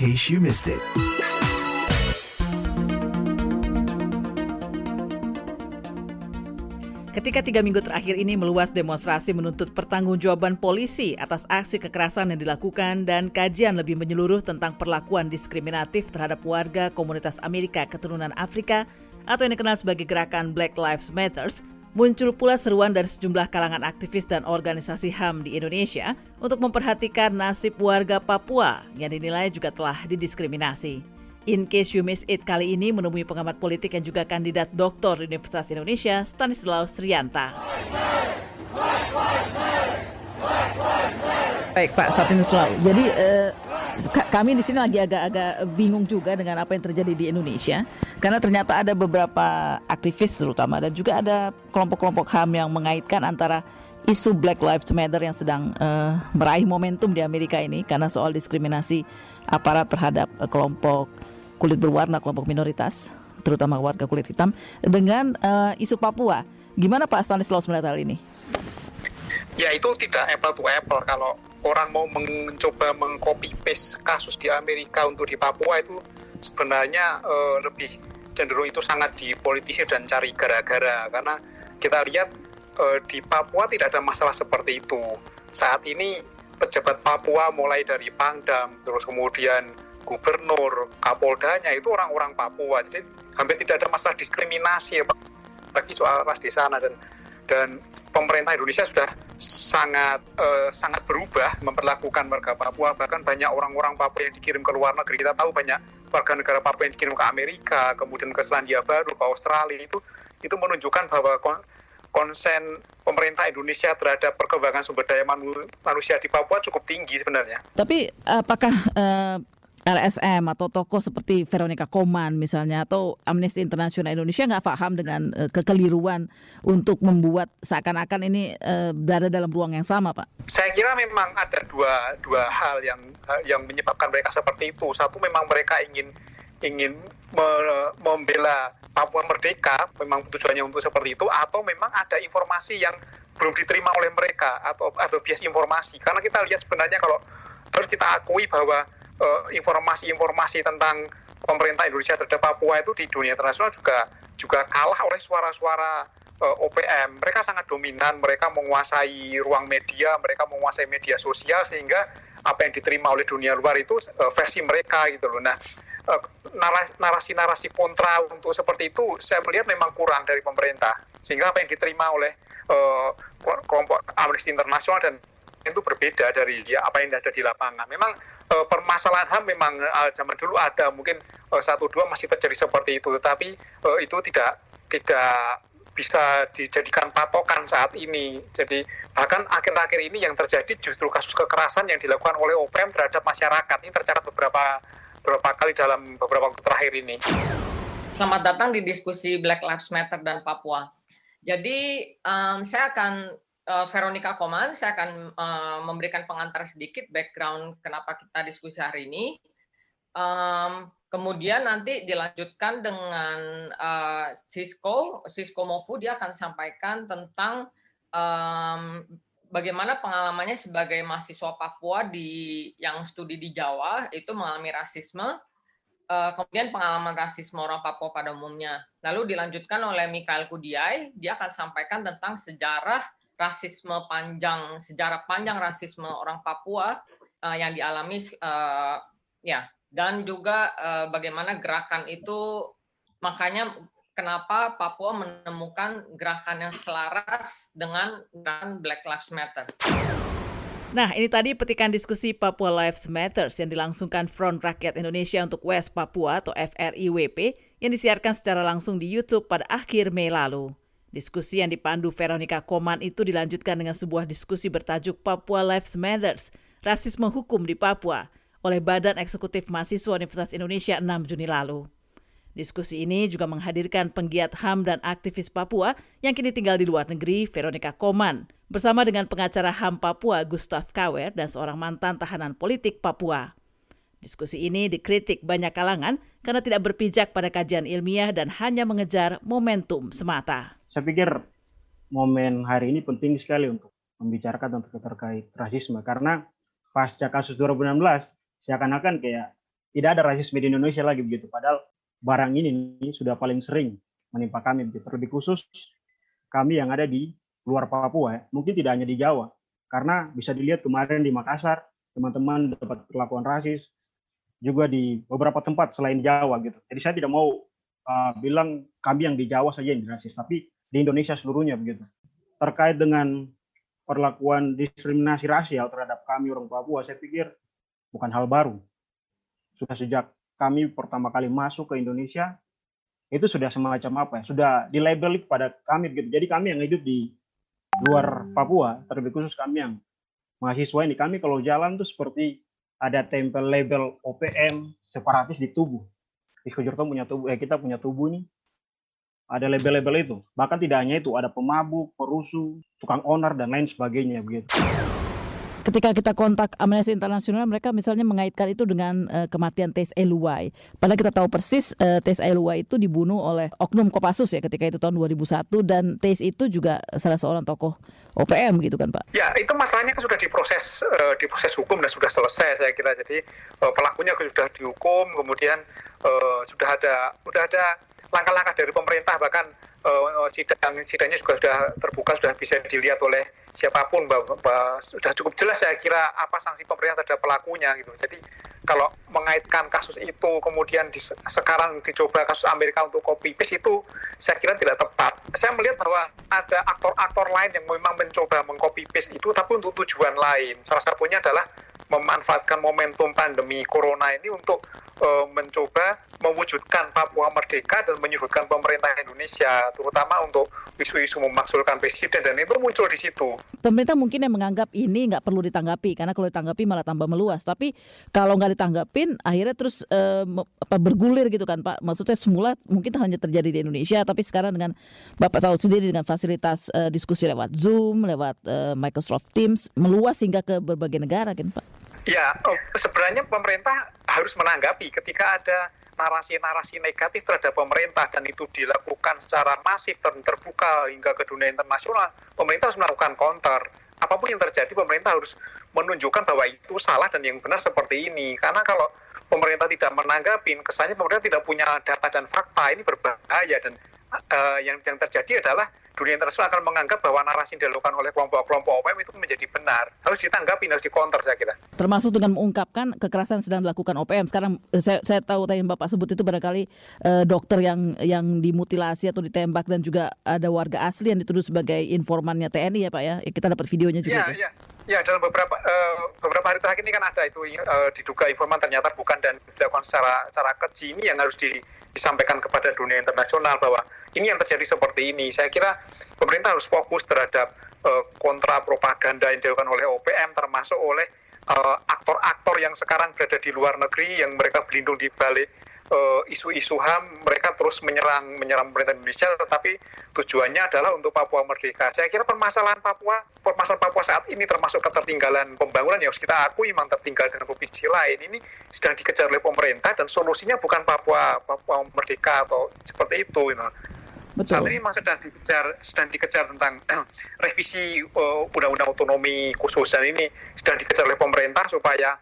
case you missed it. Ketika 3 minggu terakhir ini meluas demonstrasi menuntut pertanggungjawaban polisi atas aksi kekerasan yang dilakukan dan kajian lebih menyeluruh tentang perlakuan diskriminatif terhadap warga komunitas Amerika keturunan Afrika atau yang dikenal sebagai gerakan Black Lives Matter, muncul pula seruan dari sejumlah kalangan aktivis dan organisasi HAM di Indonesia untuk memperhatikan nasib warga Papua yang dinilai juga telah didiskriminasi. In Case You Missed It kali ini menemui pengamat politik yang juga kandidat doktor Universitas Indonesia, Stanislaus Rianta. Baik Pak Stanislaus, jadi kami di sini lagi agak bingung juga dengan apa yang terjadi di Indonesia, karena ternyata ada beberapa aktivis terutama dan juga ada kelompok-kelompok HAM yang mengaitkan antara isu Black Lives Matter yang sedang meraih momentum di Amerika ini karena soal diskriminasi aparat terhadap kelompok kulit berwarna, kelompok minoritas, terutama warga kulit hitam, dengan isu Papua. Gimana Pak Stanislaus melihat hal ini? Ya itu tidak apple to apple. Kalau orang mau mencoba meng-copy paste kasus di Amerika untuk di Papua itu sebenarnya lebih cenderung itu sangat dipolitisir dan cari gara-gara. Karena kita lihat di Papua tidak ada masalah seperti itu. Saat ini pejabat Papua mulai dari Pangdam, terus kemudian gubernur, kapoldanya itu orang-orang Papua. Jadi hampir tidak ada masalah diskriminasi bagi soal ras di sana, dan pemerintah Indonesia sudah sangat berubah memperlakukan warga Papua. Bahkan banyak orang-orang Papua yang dikirim ke luar negeri. Kita tahu banyak warga negara Papua yang dikirim ke Amerika, kemudian ke Selandia Baru, ke Australia. Itu menunjukkan bahwa konsen pemerintah Indonesia terhadap perkembangan sumber daya manusia di Papua cukup tinggi sebenarnya. Tapi apakah LSM atau tokoh seperti Veronica Koman misalnya atau Amnesty International Indonesia nggak paham dengan kekeliruan untuk membuat seakan-akan ini berada dalam ruang yang sama, Pak? Saya kira memang ada dua hal yang menyebabkan mereka seperti itu. Satu, memang mereka ingin membela Papua merdeka, memang tujuannya untuk seperti itu, atau memang ada informasi yang belum diterima oleh mereka atau bias informasi. Karena kita lihat sebenarnya kalau harus kita akui bahwa informasi-informasi tentang pemerintah Indonesia terhadap Papua itu di dunia internasional juga kalah oleh suara-suara OPM. Mereka sangat dominan, mereka menguasai ruang media, mereka menguasai media sosial, sehingga apa yang diterima oleh dunia luar itu versi mereka gitu loh. Nah, narasi-narasi kontra untuk seperti itu saya melihat memang kurang dari pemerintah, sehingga apa yang diterima oleh kelompok Amnesty International dan itu berbeda dari apa yang ada di lapangan. Memang permasalahan HAM memang zaman dulu ada, mungkin 1-2 masih terjadi seperti itu, tetapi itu tidak bisa dijadikan patokan saat ini. Jadi bahkan akhir-akhir ini yang terjadi justru kasus kekerasan yang dilakukan oleh OPM terhadap masyarakat. Ini tercatat beberapa kali dalam beberapa waktu terakhir ini. Selamat datang di diskusi Black Lives Matter dan Papua. Jadi saya akan Veronica Koman, saya akan memberikan pengantar sedikit background kenapa kita diskusi hari ini. Kemudian nanti dilanjutkan dengan Sisko Mofu, dia akan sampaikan tentang bagaimana pengalamannya sebagai mahasiswa Papua yang studi di Jawa itu mengalami rasisme, kemudian pengalaman rasisme orang Papua pada umumnya. Lalu dilanjutkan oleh Mikhail Kudiay, dia akan sampaikan tentang sejarah panjang rasisme orang Papua yang dialami dan juga bagaimana gerakan itu, makanya kenapa Papua menemukan gerakan yang selaras dengan gerakan Black Lives Matter. Nah, ini tadi petikan diskusi Papua Lives Matter yang dilangsungkan Front Rakyat Indonesia untuk West Papua atau FRIWP yang disiarkan secara langsung di YouTube pada akhir Mei lalu. Diskusi yang dipandu Veronica Koman itu dilanjutkan dengan sebuah diskusi bertajuk Papua Lives Matter, Rasisme Hukum di Papua, oleh Badan Eksekutif Mahasiswa Universitas Indonesia 6 Juni lalu. Diskusi ini juga menghadirkan penggiat HAM dan aktivis Papua yang kini tinggal di luar negeri, Veronica Koman, bersama dengan pengacara HAM Papua Gustav Kawer dan seorang mantan tahanan politik Papua. Diskusi ini dikritik banyak kalangan karena tidak berpijak pada kajian ilmiah dan hanya mengejar momentum semata. Saya pikir momen hari ini penting sekali untuk membicarakan terkait rasisme, karena pasca kasus 2016 seakan-akan kayak tidak ada rasisme di Indonesia lagi begitu. Padahal barang ini sudah paling sering menimpa kami begitu. Terlebih khusus kami yang ada di luar Papua, mungkin tidak hanya di Jawa. Karena bisa dilihat kemarin di Makassar, teman-teman dapat perlakuan rasis, juga di beberapa tempat selain Jawa gitu. Jadi saya tidak mau bilang kami yang di Jawa saja yang rasis, tapi di Indonesia seluruhnya begitu. Terkait dengan perlakuan diskriminasi rasial terhadap kami orang Papua, saya pikir bukan hal baru. Sudah sejak kami pertama kali masuk ke Indonesia, itu sudah semacam apa ya, sudah dilabeli kepada kami gitu. Jadi kami yang hidup di luar Papua, terlebih khusus kami yang mahasiswa ini, kami kalau jalan tuh seperti ada tempel label OPM separatis di tubuh. Di Kujurto punya tubuh, kita punya tubuh nih, ada label-label itu. Bahkan tidak hanya itu, ada pemabuk, perusuh, tukang onar, dan lain sebagainya begitu. Ketika kita kontak Amnesty International, mereka misalnya mengaitkan itu dengan kematian Teis Eluwai. Padahal kita tahu persis Teis Eluwai itu dibunuh oleh oknum Kopassus ya ketika itu tahun 2001, dan Teis itu juga salah seorang tokoh OPM gitu kan Pak? Ya, itu masalahnya kan sudah diproses hukum dan sudah selesai saya kira. Jadi pelakunya sudah dihukum, kemudian sudah ada langkah-langkah dari pemerintah, bahkan sidangnya juga sudah terbuka, sudah bisa dilihat oleh siapapun, bahwa sudah cukup jelas saya kira apa sanksi pemerintah terhadap pelakunya gitu. Jadi kalau mengaitkan kasus itu kemudian sekarang dicoba kasus Amerika untuk copy paste, itu saya kira tidak tepat. Saya melihat bahwa ada aktor-aktor lain yang memang mencoba mengcopy paste itu tapi untuk tujuan lain. Salah satunya adalah memanfaatkan momentum pandemi corona ini untuk mencoba mewujudkan Papua merdeka dan menyudutkan pemerintah Indonesia, terutama untuk isu-isu memakzulkan presiden, dan itu muncul di situ. Pemerintah mungkin yang menganggap ini nggak perlu ditanggapi, karena kalau ditanggapi malah tambah meluas. Tapi kalau nggak ditanggapin, akhirnya terus bergulir gitu kan Pak. Maksudnya semula mungkin hanya terjadi di Indonesia, tapi sekarang dengan Bapak Saud sendiri dengan fasilitas diskusi lewat Zoom, lewat Microsoft Teams, meluas hingga ke berbagai negara kan Pak? Ya, sebenarnya pemerintah harus menanggapi ketika ada narasi-narasi negatif terhadap pemerintah dan itu dilakukan secara masif dan terbuka hingga ke dunia internasional. Pemerintah harus melakukan counter. Apapun yang terjadi, pemerintah harus menunjukkan bahwa itu salah dan yang benar seperti ini. Karena kalau pemerintah tidak menanggapi, kesannya pemerintah tidak punya data dan fakta, ini berbahaya. Dan yang terjadi adalah dunia internasional akan menganggap bahwa narasi yang dilakukan oleh kelompok-kelompok OPM itu menjadi benar. Harus ditanggapi, harus dikonter saya kira. Termasuk dengan mengungkapkan kekerasan sedang dilakukan OPM. Sekarang saya tahu tadi Bapak sebut itu barangkali dokter yang dimutilasi atau ditembak, dan juga ada warga asli yang dituduh sebagai informannya TNI ya Pak ya. Kita dapat videonya juga. Ya, dalam beberapa hari terakhir ini kan ada itu diduga informan ternyata bukan, dan dilakukan secara keji. Ini yang harus disampaikan kepada dunia internasional bahwa ini yang terjadi seperti ini. Saya kira pemerintah harus fokus terhadap kontra propaganda yang dilakukan oleh OPM, termasuk oleh aktor-aktor yang sekarang berada di luar negeri yang mereka berlindung di balik isu-isu HAM. Mereka terus menyerang pemerintah Indonesia, tetapi tujuannya adalah untuk Papua merdeka. Saya kira permasalahan Papua saat ini termasuk ketertinggalan pembangunan yang harus kita akui memang tertinggal dengan provinsi lain. Ini sedang dikejar oleh pemerintah dan solusinya bukan Papua merdeka atau seperti itu. Betul. Saat ini memang sedang dikejar tentang revisi undang-undang otonomi khusus, dan ini sedang dikejar oleh pemerintah supaya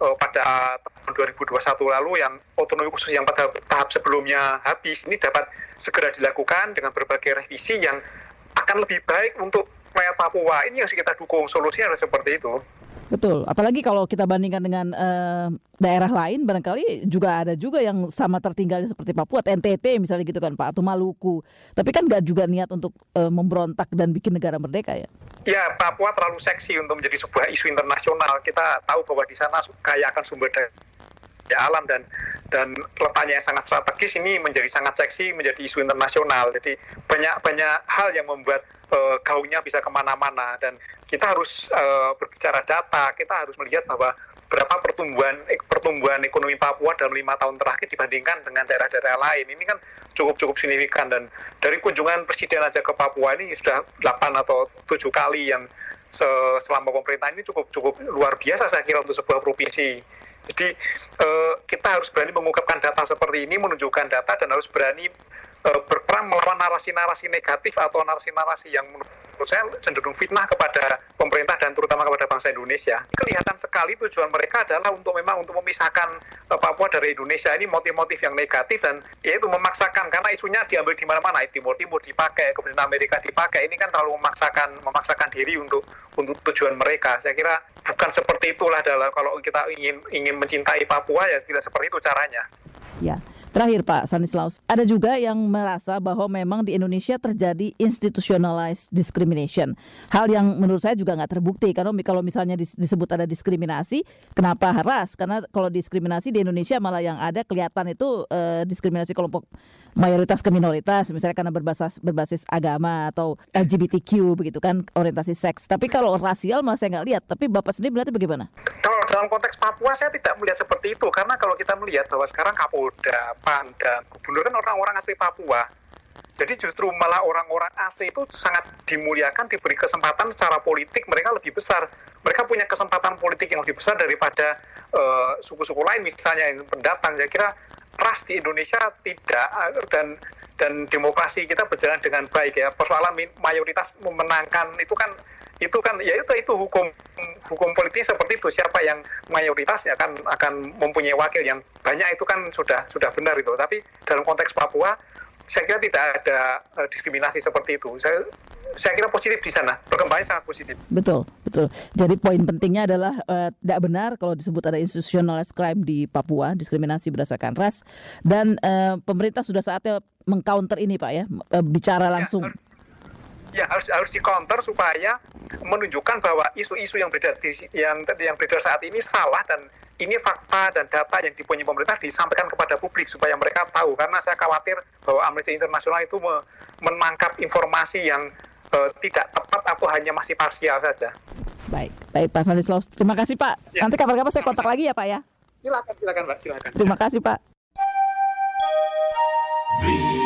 pada tahun 2021 lalu yang otonomi khusus yang pada tahap sebelumnya habis ini dapat segera dilakukan dengan berbagai revisi yang akan lebih baik untuk rakyat Papua. Ini yang harus kita dukung, solusinya adalah seperti itu. Betul, apalagi kalau kita bandingkan dengan daerah lain, barangkali ada juga yang sama tertinggalnya seperti Papua, NTT misalnya gitu kan Pak, atau Maluku. Tapi kan nggak juga niat untuk memberontak dan bikin negara merdeka ya? Ya, Papua terlalu seksi untuk menjadi sebuah isu internasional. Kita tahu bahwa di sana kaya akan sumber daya alam dan letaknya yang sangat strategis, ini menjadi sangat seksi, menjadi isu internasional. Jadi banyak hal yang membuat gaungnya bisa kemana-mana, dan kita harus berbicara data. Kita harus melihat bahwa berapa pertumbuhan ekonomi Papua dalam 5 tahun terakhir dibandingkan dengan daerah-daerah lain. Ini kan cukup signifikan, dan dari kunjungan presiden aja ke Papua ini sudah 8 atau 7 kali yang selama pemerintahan ini cukup luar biasa saya kira untuk sebuah provinsi. Jadi kita harus berani mengungkapkan data seperti ini, menunjukkan data, dan harus berani berperang melawan narasi-narasi negatif atau narasi-narasi yang menurut saya cenderung fitnah kepada pemerintah dan terutama kepada bangsa Indonesia, kelihatan sekali tujuan mereka adalah untuk memisahkan Papua dari Indonesia. Ini motif-motif yang negatif dan yaitu memaksakan, karena isunya diambil di mana-mana. Timur dipakai, kemudian Amerika dipakai. Ini kan terlalu memaksakan diri untuk tujuan mereka. Saya kira bukan seperti itulah kalau kita ingin mencintai Papua, ya tidak seperti itu caranya. Ya. Terakhir Pak Stanislaus, ada juga yang merasa bahwa memang di Indonesia terjadi institutionalized discrimination. Hal yang menurut saya juga nggak terbukti, karena kalau misalnya disebut ada diskriminasi, kenapa ras? Karena kalau diskriminasi di Indonesia malah yang ada kelihatan itu diskriminasi kelompok mayoritas ke minoritas, misalnya karena berbasis agama atau LGBTQ begitu kan, orientasi seks. Tapi kalau rasial malah saya nggak lihat. Tapi Bapak sendiri melihatnya bagaimana? Kalau dalam konteks Papua saya tidak melihat seperti itu, karena kalau kita melihat bahwa sekarang Kapolda, Pangdam, Gubernur kan orang-orang asli Papua. Jadi justru malah orang-orang asli itu sangat dimuliakan, diberi kesempatan secara politik mereka lebih besar. Mereka punya kesempatan politik yang lebih besar daripada suku-suku lain misalnya yang pendatang. Saya kira ras di Indonesia tidak, dan demokrasi kita berjalan dengan baik ya. Persoalan mayoritas memenangkan itu kan ya itu hukum politik seperti itu. Siapa yang mayoritas akan mempunyai wakil yang banyak, itu kan sudah benar itu. Tapi dalam konteks Papua saya kira tidak ada diskriminasi seperti itu. Saya kira positif di sana, perkembangannya sangat positif. Betul. Jadi poin pentingnya adalah tidak benar kalau disebut ada institutionalized crime di Papua, diskriminasi berdasarkan ras, dan pemerintah sudah saatnya mengcounter ini Pak ya, bicara langsung. Ya harus di-counter supaya menunjukkan bahwa isu-isu yang beredar saat ini salah, dan ini fakta dan data yang dipunyai pemerintah disampaikan kepada publik supaya mereka tahu. Karena saya khawatir bahwa Amnesty International itu menangkap informasi yang tidak tepat atau hanya masih parsial saja. Baik Pak Stanislaus. Terima kasih Pak. Ya. Nanti kapan-kapan saya kontak lagi ya Pak ya. Silakan Mbak, silakan. Terima kasih Pak.